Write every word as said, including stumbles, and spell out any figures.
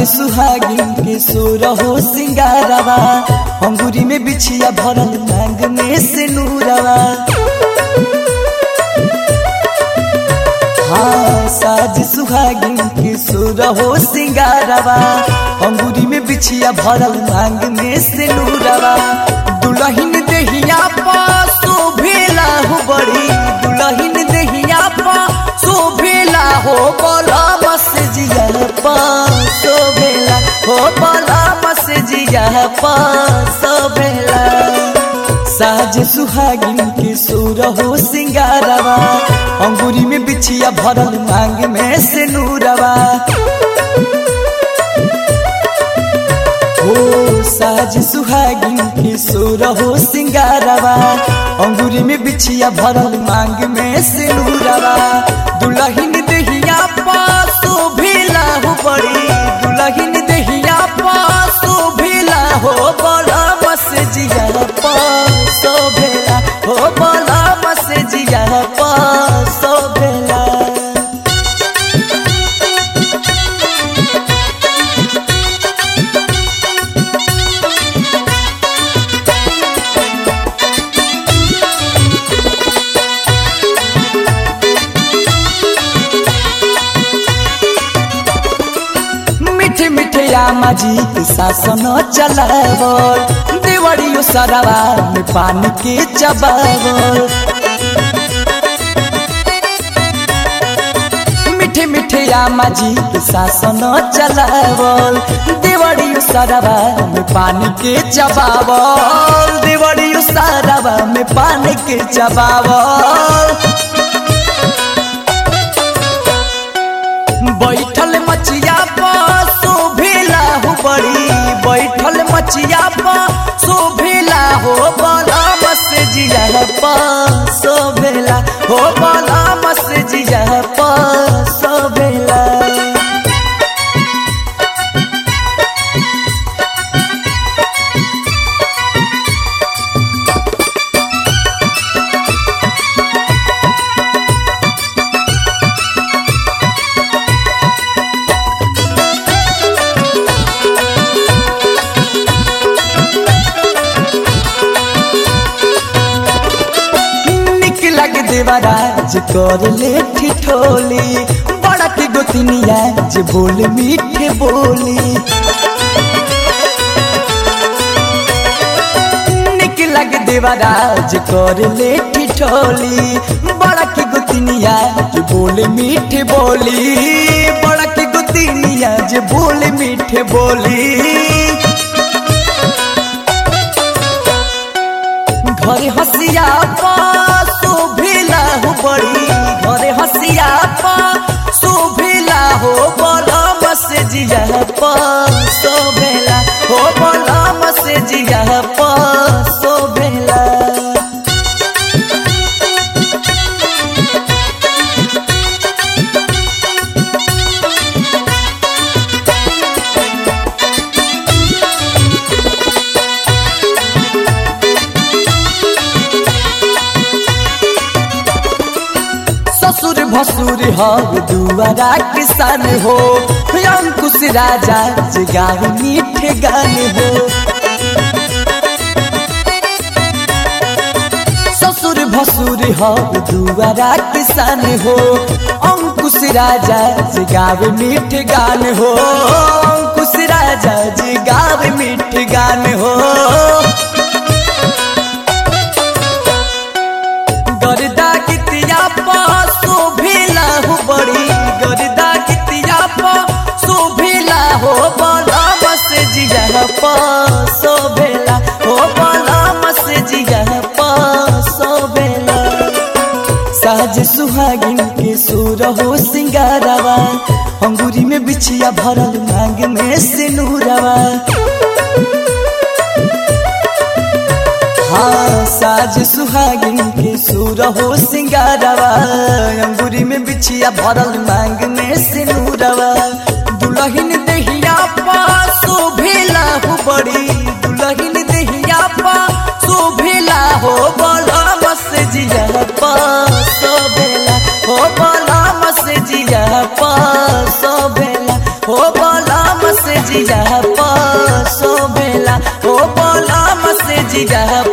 सुहागिन के सोर हो सिंगारवा अंगूरी में बिछिया भरल मांग में से नूरवा। हाँ साज सुहागिन के सोर हो सिंगारवा अंगूरी में बिछिया भरल मांग में से नूरवा। दुल्हन देहिया पा शोभेला हो बड़ी दुल्हन देहिया पा शोभेला हो बोला बस जिया पा शोभेला हो बोला बस जिया पा शोभेला। साज सुहागिन के सोर हो सिंगारवा अंगूरी में बिछिया भरल मांग में से नूरवा। हो साज सुहागिन के सोर हो सिंगारवा अंगूरी में बिछिया भरल मांग में से नूरवा। दुल्हन देहिया पा शोभेला हो बड़ी दुल्हन देहिया पा शोभेला हो बोला बस जिया पा शोभेला हो बोला बस जिया पा शोभेला। मीठे मीठे आमा जी के शासन चलावल देवरियो सरवा में पानी के चबावल। मीठे मीठे आमा जी के शासन चलावल देवरियो सरवा में पानी के चबावल देवरियो सरवा में पानी के चबावल। बैठल मचिया पा शोभेला हो बड़ी बैठल मचिया पा शोभेला हो बोला बस जिया पा शोभेला हो बोला बस जिया पा शोभेला। देवराज कर ले ठिठोली बड़ा की गोतिनिया जे बोल मीठे बोली। निक लग देवराज कर ले ठिठोली बड़ा की गोतिनिया जे बोल मीठे बोली बड़ा की गोतिनिया जे बोल मीठे बोली। घरे हसिया पा शोभेला हो बड़ी घरे हसिया पा शोभेला हो बोला बस जिया पा शोभेला हो बोला बस जिया पा शोभेला। ससुर भसुर हो दुआरा किसान हो अंकुश राजा जगावे मीठे गाने हो। ससुर भसुर हो दुआरा किसान हो अंकुश राजा जगावे मीठे गाने हो अंकुश राजा जगावे मीठे गाने हो। गर्दा कितिया पा शोभेला हो बड़ी गर्दा कितिया पा शोभेला हो बोला बस जिया पा शोभेला हो बोला बस जिया पा शोभेला। साज सुहागिन के सोर हो सिंगारवा अंगूरी में बिछिया भरल मांग में से नूरवा। हाँ साज सुहागिन के सोर हो सिंगारवा अंगूरी में बिछिया भरल मांग में से नूरवा। दुल्हन देहिया पा शोभेला हो बड़ी दुल्हन देहिया पा शोभेला हो बोला बस जिया पा शोभेला हो बोला बस जिया पा शोभेला हो बोला बस जिया पसोबेला ओ बलम से जिया